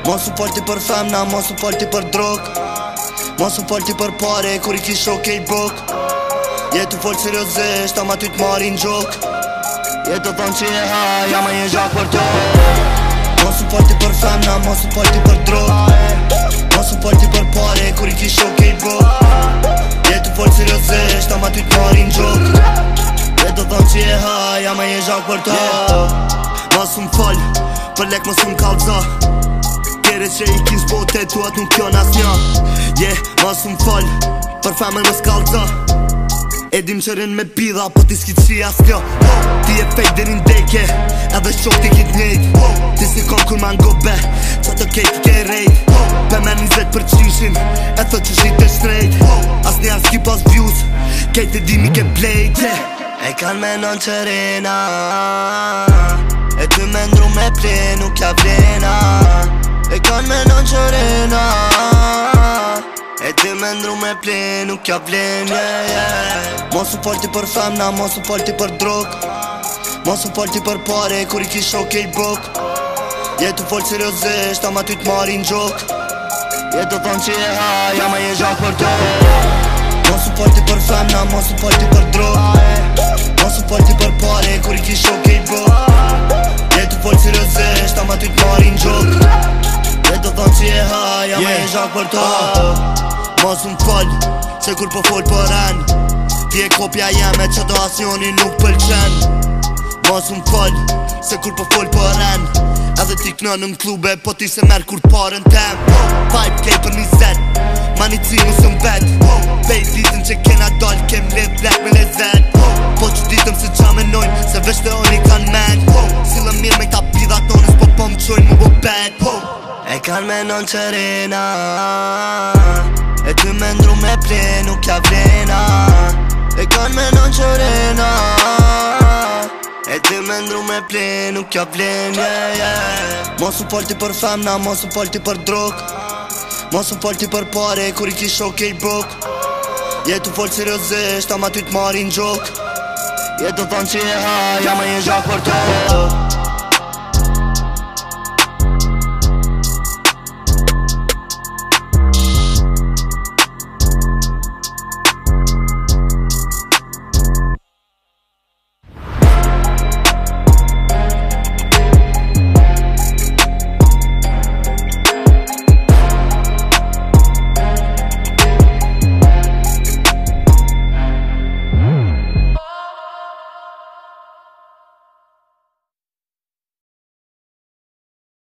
Mos u polti për femna, mos u polti për drog, mos u polti për pare, kur I ki shoke I bok. Jetu folë seriosisht, ama ty t'marin gjok. Jetu thonë që je haj, ama je zhak për to. Mos u polti për femna, mos u polti për drog, mos u polti për pare, kur I ki shoke I bok. Jetu folë seriosisht, ama ty t'marin gjok. Jetu thonë që je haj, ama je zhak për to. Mos u m'fol, për lek mos u m'kallza. Kere që I kin s'bote, tuat nuk jon as një. Mos u m'fol, për femën mos kallza. Edim qërin me pidha, po ti s'ki qi as kjo. Ti e fejt dherin deke, edhe shok ti kit njejt. Ti s'ni kon kur man gobe, qa të kejt ke rejt. Pe me 20%, e thot që shit e shtrejt. As një as ki pas views, kejt e di mi ke plejt. E kan me non qërena, e ty me ndru me ple, nuk ja vlena. E kan me non qërena, e ty me ndru me ple, nuk ja vlen, Mos u polti për femna, mos u polti për drog, mos u polti për pare, kur I ki shoke I bok. Jetu folë seriosisht, ama ty t'marin gjok. Jetu thonë që je haj, ama je zhak për to. Mos u polti për femna, mos u polti për drog, mos u polti për pare, kur I ki shoke I bok. Jetu folë seriosisht, ama ty t'marin gjok. Jetu thonë që je haj, ama je zhak për to. Mos u m'fol, se kur po fol për en, ti e kopja jeme që do asjoni nuk pëlqen. Mos u m'fol, se kur po fol për en, edhe ti kënë në klube, po ti se merë kur t'parën tem. 5K për 20, ma një cimu së m'bet. Bej ditën që kena doll, kem live black me lezet. Po që ditëm se qa menojnë, se veç të oni kan men. Sile mirë me këta pidha tonës, po po m'qojnë mu bo bet. E kan me non qërena, e ty me ndru me ple, nuk ja vlena. E kan me non qërena, e ty me ndru me ple, nuk ja vlen, Mos u polti për femna, mos u polti për drog, mos u polti për pare, kur I ki shoke I bok. Jetu folë seriosisht, ama ty t'marin gjok. Jetu thonë që je haj, ama je zhak për to.